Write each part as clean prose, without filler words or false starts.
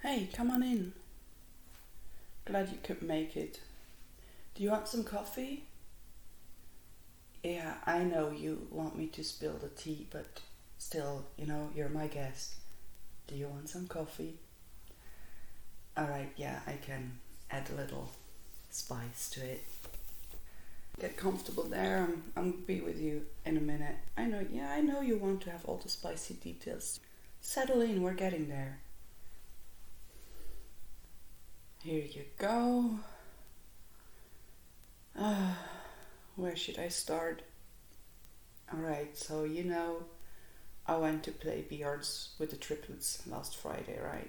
Hey, come on in. Glad you could make it. Do you want some coffee? Yeah, I know you want me to spill the tea, but still, you're my guest. Do you want some coffee? Alright, yeah, I can add a little spice to it. Get comfortable there. I'm gonna be with you in a minute. I know you want to have all the spicy details. Settle in, we're getting there. Here you go. Where should I start? Alright, so I went to play billiards with the triplets last Friday, right?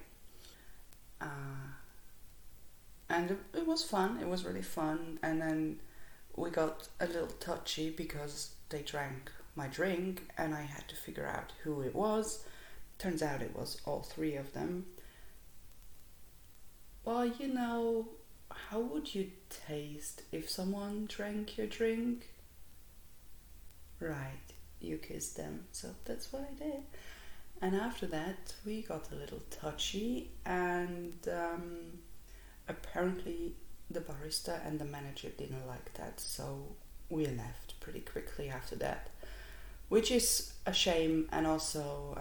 And it was fun, it was really fun. And then we got a little touchy because they drank my drink and I had to figure out who it was. Turns out it was all three of them. Well, how would you taste if someone drank your drink? Right, you kissed them, so that's what I did. And after that, we got a little touchy, and apparently the barista and the manager didn't like that, so we left pretty quickly after that, which is a shame and also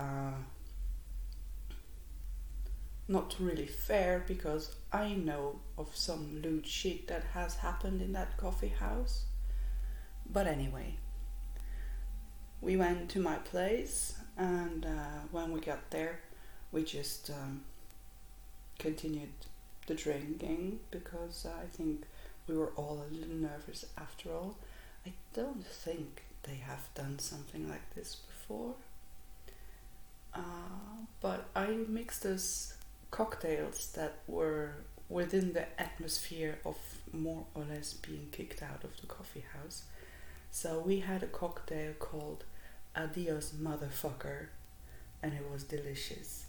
not really fair, because I know of some lewd shit that has happened in that coffee house. But anyway, we went to my place, and when we got there, we just continued the drinking because I think we were all a little nervous after all. I don't think they have done something like this before. But I mixed us cocktails that were within the atmosphere of more or less being kicked out of the coffee house. So we had a cocktail called Adios Motherfucker, and it was delicious.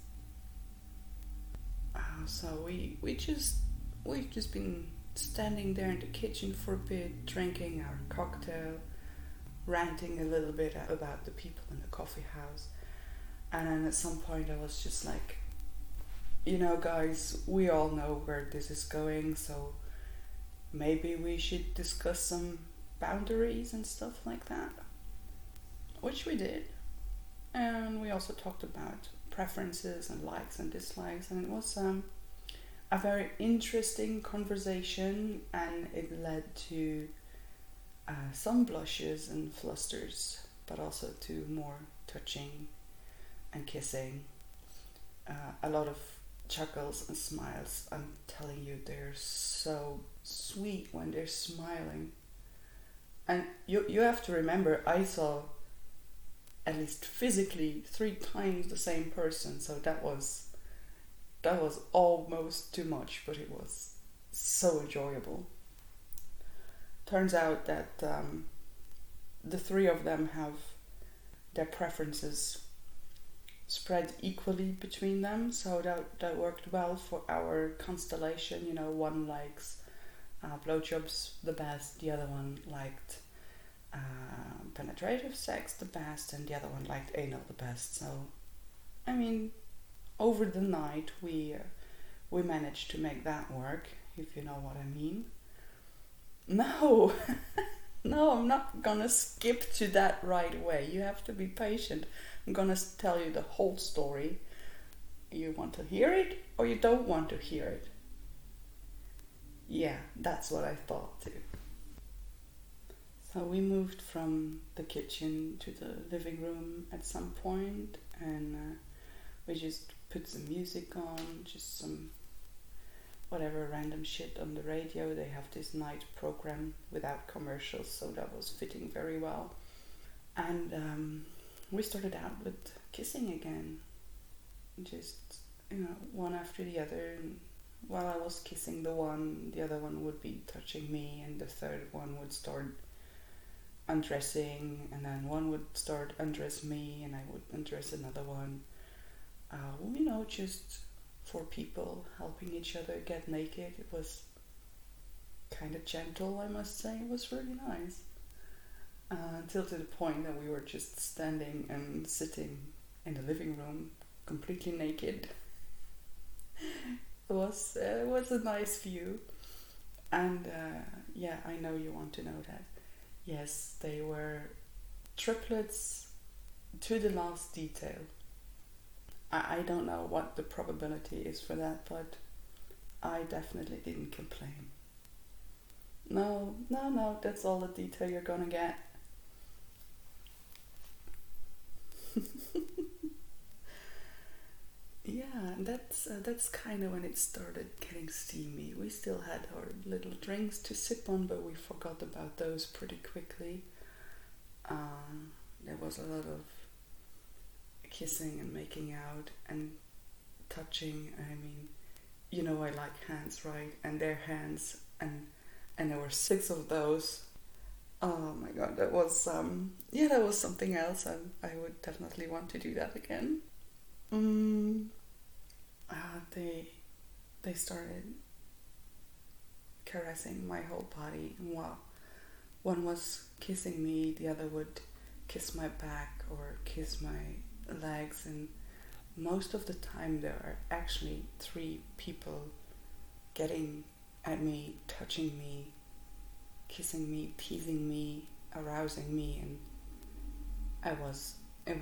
So we've just been standing there in the kitchen for a bit, drinking our cocktail, ranting a little bit about the people in the coffee house. And then at some point I was just like, guys, we all know where this is going, so maybe we should discuss some boundaries and stuff like that. Which we did. And we also talked about preferences and likes and dislikes, and it was a very interesting conversation, and it led to some blushes and flusters, but also to more touching and kissing. A lot of chuckles and smiles. I'm telling you, they're so sweet when they're smiling. And you have to remember, I saw at least physically 3 times the same person, so that was almost too much, but it was so enjoyable. Turns out that the 3 of them have their preferences spread equally between them, so that worked well for our constellation. One likes blowjobs the best, the other one liked penetrative sex the best, and the other one liked anal the best. So, over the night we managed to make that work, if you know what I mean. No, no, I'm not gonna skip to that right away. You have to be patient. I'm gonna tell you the whole story. You want to hear it or you don't want to hear it? Yeah, that's what I thought too. So we moved from the kitchen to the living room at some point, and we just put some music on, just some whatever random shit on the radio. They have this night program without commercials, so that was fitting very well. And we started out with kissing again, just one after the other. And while I was kissing the other one would be touching me, and the third one would start undressing, and then one would start undress me, and I would undress another one. Just 4 people helping each other get naked. It was kind of gentle, I must say. It was really nice. Until to the point that we were just standing and sitting in the living room completely naked. It was a nice view. And yeah, I know you want to know that. Yes, they were triplets to the last detail. I don't know what the probability is for that, but I definitely didn't complain. No, that's all the detail you're gonna get. Yeah, that's kind of when it started getting steamy. We still had our little drinks to sip on, but we forgot about those pretty quickly. There was a lot of kissing and making out and touching. I mean, you know I like hands, right? And their hands, and there were 6 of those. Oh my god, that was that was something else. I would definitely want to do that again. They started caressing my whole body. Wow. One was kissing me, the other would kiss my back or kiss my legs, and most of the time there are actually 3 people getting at me, touching me, kissing me, teasing me, arousing me, and it was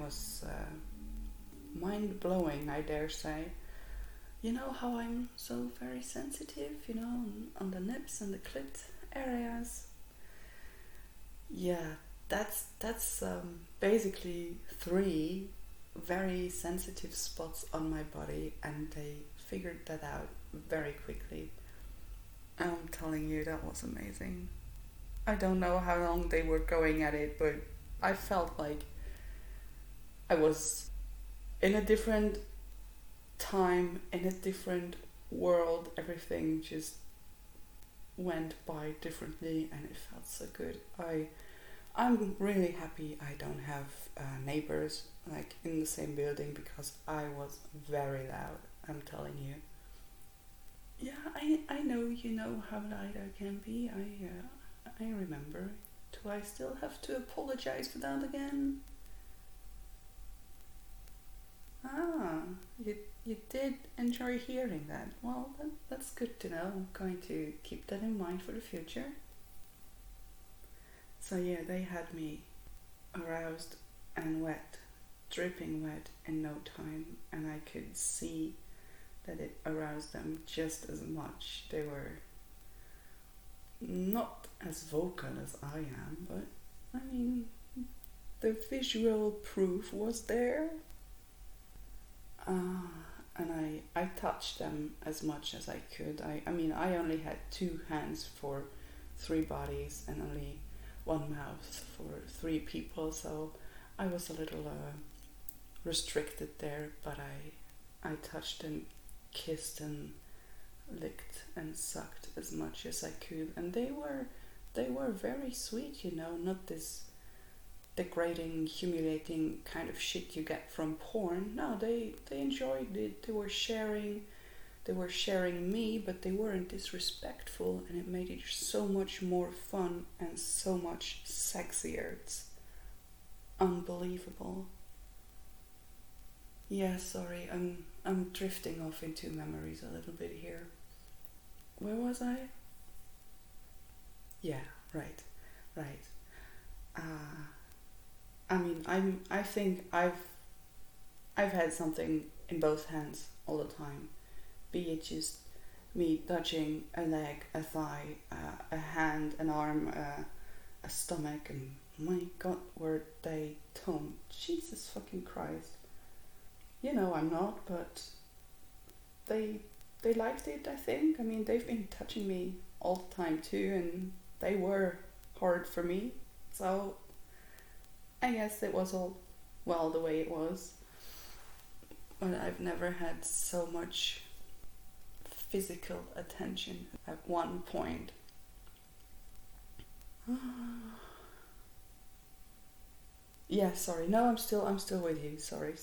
mind-blowing, I dare say. You know how I'm so very sensitive, on the nips and the clit areas. Yeah, that's basically 3 very sensitive spots on my body, and they figured that out very quickly. I'm telling you, that was amazing. I don't know how long they were going at it, but I felt like I was in a different time, in a different world. Everything just went by differently, and it felt so good. I'm really happy I don't have neighbors like in the same building, because I was very loud, I'm telling you. Yeah, I know you know how loud I can be. I remember. Do I still have to apologize for that again? Ah, you did enjoy hearing that. Well, that's good to know. I'm going to keep that in mind for the future. So yeah, they had me aroused and wet, dripping wet in no time, and I could see that it aroused them just as much. They were not as vocal as I am, but I mean, the visual proof was there. And I touched them as much as I could. I mean, I only had 2 hands for 3 bodies and only 1 mouth for 3 people, so I was a little restricted there, but I touched and kissed and licked and sucked as much as I could, and they were very sweet, not this degrading, humiliating kind of shit you get from porn. No, they enjoyed it. They were sharing me, but they weren't disrespectful, and it made it so much more fun and so much sexier. It's unbelievable. Yeah, sorry, I'm drifting off into memories a little bit here. Where was I? Yeah, right. I mean, I think I've had something in both hands all the time, be it just me touching a leg, a thigh, a hand, an arm, a stomach, and my God, were they toned? Jesus fucking Christ! I'm not, but they liked it. I think. I mean, they've been touching me all the time too, and they were hard for me, so I guess it was all well the way it was. But I've never had so much physical attention at one point. Yeah, sorry. No, I'm still with you. Sorry.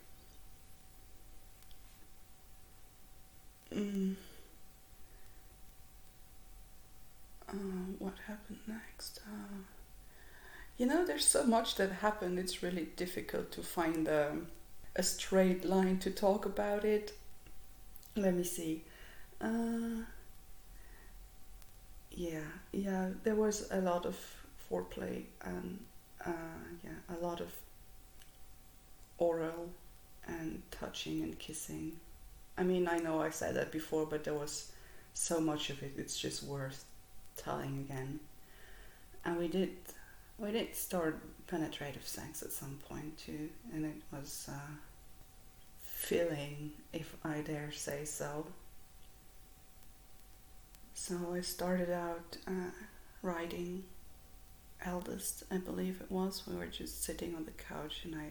What happened next? There's so much that happened. It's really difficult to find a straight line to talk about it. Let me see. Uh, yeah, there was a lot of foreplay and a lot of oral and touching and kissing. I mean, I know I said that before, but there was so much of it, it's just worth telling again. And we did start penetrative sex at some point too, and it was filling, if I dare say so. So I started out riding eldest, I believe it was. We were just sitting on the couch, and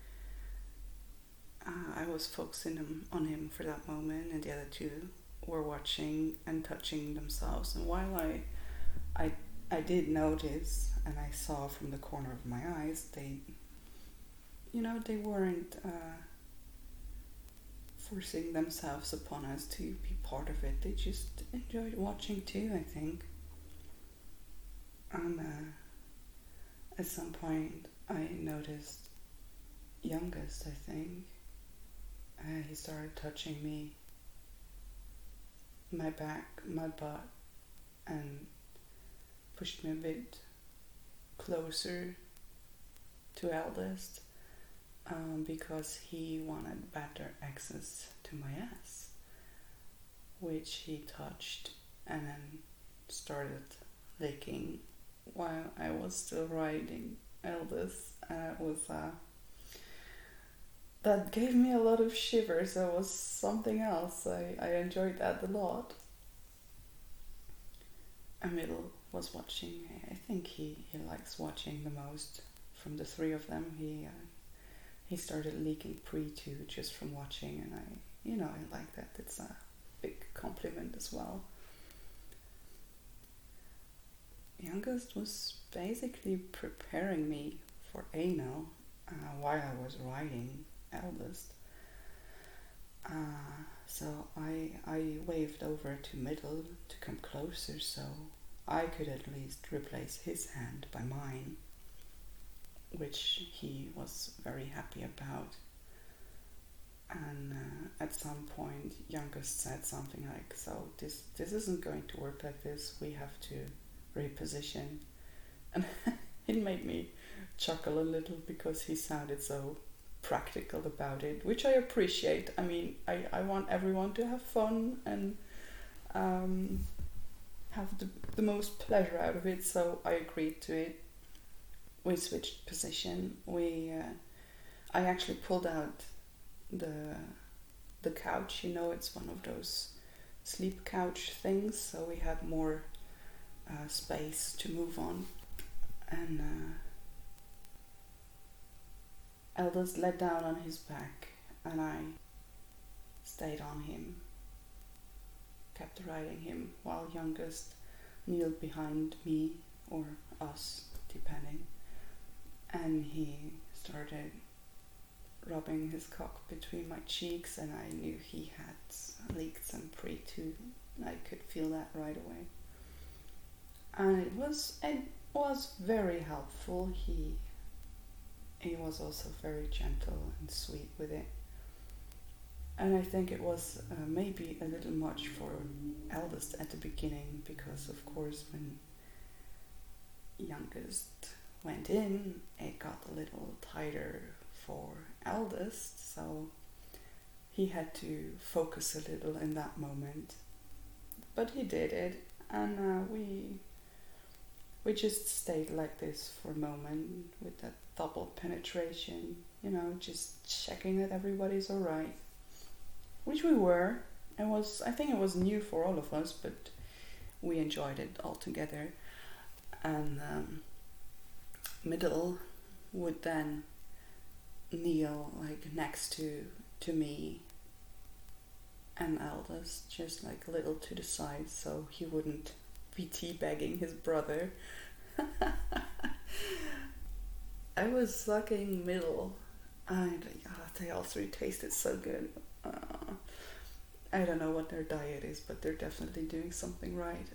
I was focusing on him for that moment, and the other two were watching and touching themselves. And while I did notice, and I saw from the corner of my eyes, they weren't forcing themselves upon us to be part of it. They just enjoyed watching too, I think. And at some point I noticed youngest, I think, he started touching me, my back, my butt, and pushed me a bit closer to eldest, because he wanted better access to my ass, which he touched and then started licking while I was still riding eldest. That gave me a lot of shivers. That was something else. I enjoyed that a lot. Middle was watching. I think he likes watching the most from the three of them. He started leaking pre too, just from watching, and I like that. It's a big compliment as well. Youngest was basically preparing me for anal while I was riding eldest. So I waved over to middle to come closer, so I could at least replace his hand by mine, which he was very happy about. And at some point, youngest said something like, "So this isn't going to work like this. We have to reposition." And it made me chuckle a little because he sounded so practical about it, which I appreciate. I mean, I want everyone to have fun and have the most pleasure out of it, so I agreed to it. We switched position. I actually pulled out the couch, it's one of those sleep couch things, so we had more space to move on. And eldest lay down on his back, and I stayed on him, kept riding him, while youngest kneeled behind me or us, depending, and he started rubbing his cock between my cheeks, and I knew he had leaked some pre too. I could feel that right away, and it was very helpful. He was also very gentle and sweet with it, and I think it was maybe a little much for eldest at the beginning, because of course when youngest went in, it got a little tighter for eldest, so he had to focus a little in that moment, but he did it, and we just stayed like this for a moment with that double penetration, just checking that everybody's all right, which we were. I think it was new for all of us, but we enjoyed it all together. And middle would then kneel like next to me, and eldest just like a little to the side, so he wouldn't be teabagging his brother. I was sucking middle, and they all three tasted so good. I don't know what their diet is, but they're definitely doing something right.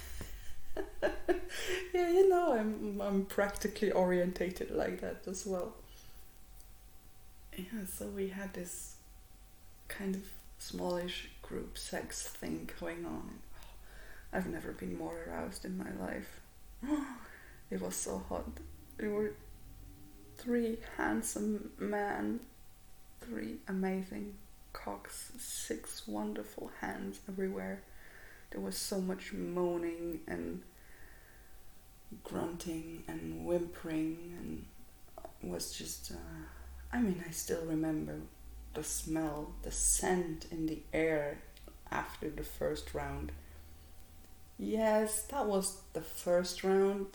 Yeah, I'm practically orientated like that as well. Yeah, so we had this kind of smallish group sex thing going on. I've never been more aroused in my life. It was so hot. There were 3 handsome men, 3 amazing cocks, 6 wonderful hands everywhere. There was so much moaning and grunting and whimpering, and it was just, I still remember the smell, the scent in the air after the first round. Yes, that was the first round.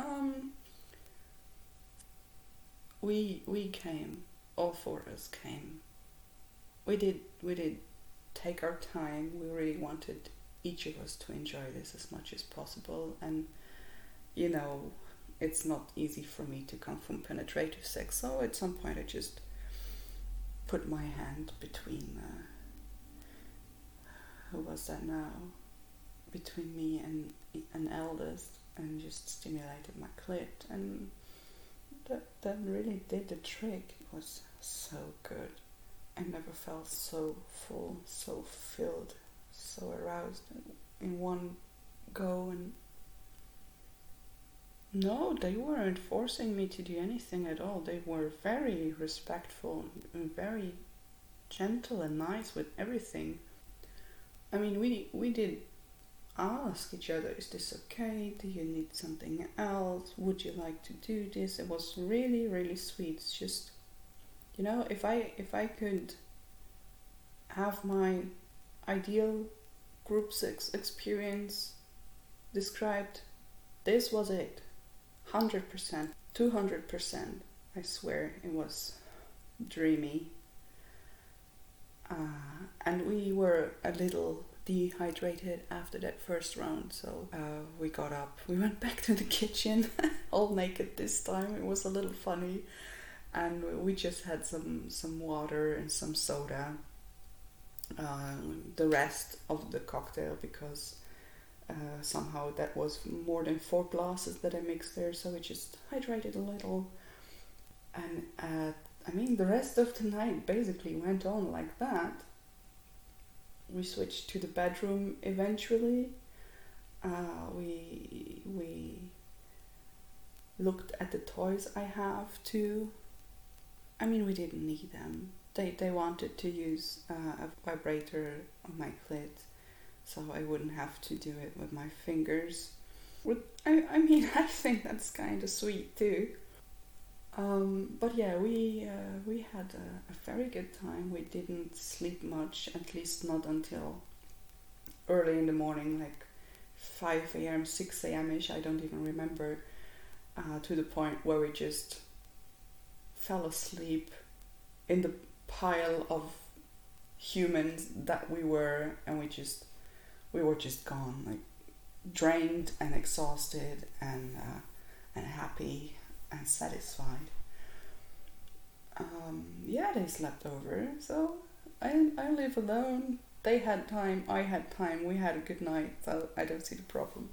We came, all 4 of us came. We did take our time. We really wanted each of us to enjoy this as much as possible, and you know, it's not easy for me to come from penetrative sex, so at some point I just put my hand between who was that now? Between me and an eldest, and just stimulated my clit, and that really did the trick. It was so good. I never felt so full, so filled, so aroused in one go. And no, they weren't forcing me to do anything at all. They were very respectful and very gentle and nice with everything. I mean, we did ask each other, is this okay? Do you need something else? Would you like to do this? It was really, really sweet. It's just, you know, if I could have my ideal group sex experience described, this was it. 100%, 200%. I swear it was dreamy. And we were a little dehydrated after that first round, so we got up. We went back to the kitchen, all naked this time. It was a little funny, and we just had some water and some soda. The rest of the cocktail, because somehow that was more than 4 glasses that I mixed there, so we just hydrated a little. And the rest of the night basically went on like that. We switched to the bedroom eventually. We looked at the toys I have too. I mean, we didn't need them. They wanted to use a vibrator on my clit, so I wouldn't have to do it with my fingers. I think that's kind of sweet too. But yeah, we had a very good time. We didn't sleep much, at least not until early in the morning, like 5 a.m., 6 a.m.-ish, I don't even remember, to the point where we just fell asleep in the pile of humans that we were, and we were just gone, like drained and exhausted and happy and satisfied. They slept over, so I live alone. They had time, I had time, we had a good night, so I don't see the problem.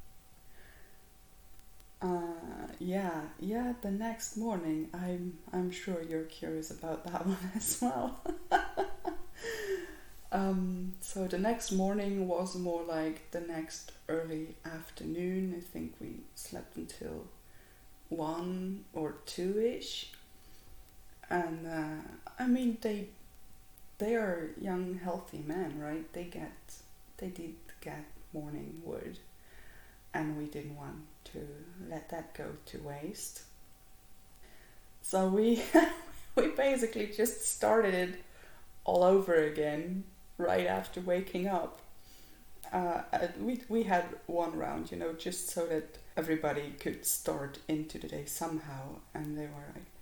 The next morning, I'm sure you're curious about that one as well. So the next morning was more like the next early afternoon. I think we slept until 1 or 2-ish. And they are young, healthy men, right? They did get morning wood, and we didn't want to let that go to waste. So we basically just started it all over again right after waking up. We had 1 round, just so that everybody could start into the day somehow, and they were like,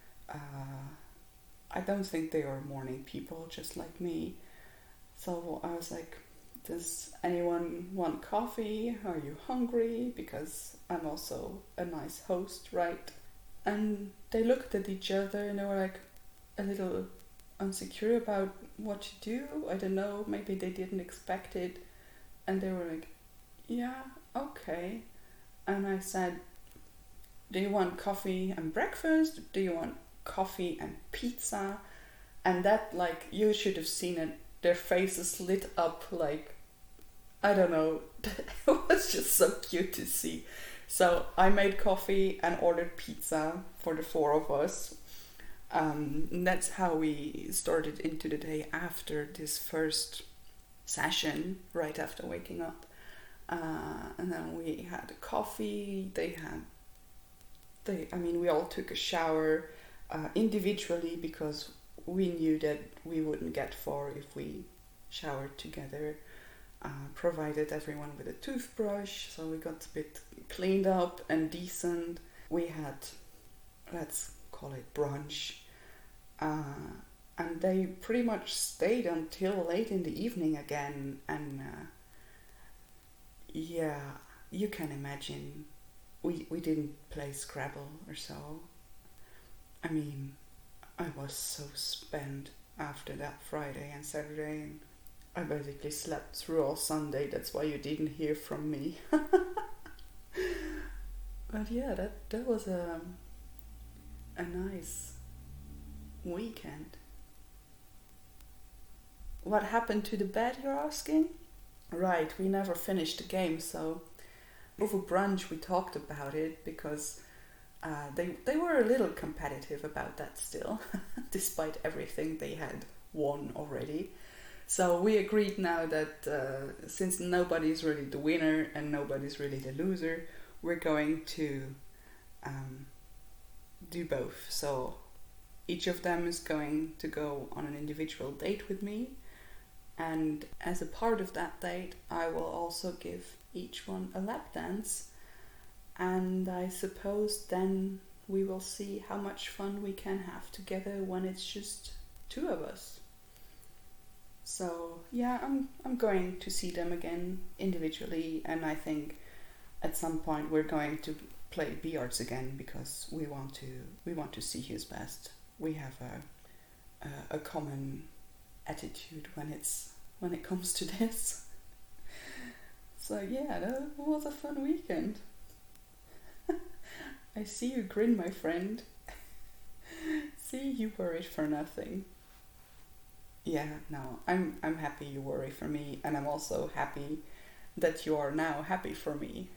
I don't think they are morning people, just like me. So I was like, does anyone want coffee? Are you hungry? Because I'm also a nice host, right? And they looked at each other and they were like a little insecure about what to do. I don't know, maybe they didn't expect it. And they were like, yeah, okay. And I said, do you want coffee and breakfast? Do you want coffee and pizza? And that, like, you should have seen it their faces lit up like, I don't know, it was just so cute to see. So I made coffee and ordered pizza for the four of us. And that's how we started into the day after this first session, right after waking up. And then we had coffee. We all took a shower individually because we knew that we wouldn't get far if we showered together. Provided everyone with a toothbrush, so we got a bit cleaned up and decent. We had, let's call it brunch, and they pretty much stayed until late in the evening again. And yeah, you can imagine we didn't play Scrabble or so. I mean, I was so spent after that Friday and Saturday, and I basically slept through all Sunday. That's why you didn't hear from me. But yeah, that was a nice weekend. What happened to the bed, you're asking? Right, we never finished the game, so over brunch we talked about it because they were a little competitive about that still, despite everything they had won already. So we agreed now that since nobody's really the winner and nobody's really the loser, we're going to do both. So each of them is going to go on an individual date with me, and as a part of that date I will also give each one a lap dance, and I suppose then we will see how much fun we can have together when it's just two of us. So yeah, I'm going to see them again individually, and I think at some point we're going to play billiards again because we want to see who's best. We have a common attitude when it comes to this. So yeah, that was a fun weekend. I see you grin, my friend. See, you worried for nothing. Yeah, no, I'm happy you worry for me, and I'm also happy that you are now happy for me.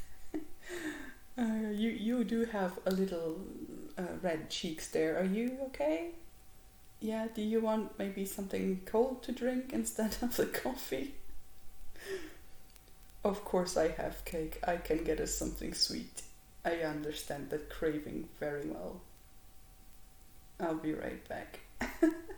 You do have a little red cheeks there. Are you okay? Yeah, do you want maybe something cold to drink instead of the coffee? Of course I have cake. I can get us something sweet. I understand that craving very well. I'll be right back.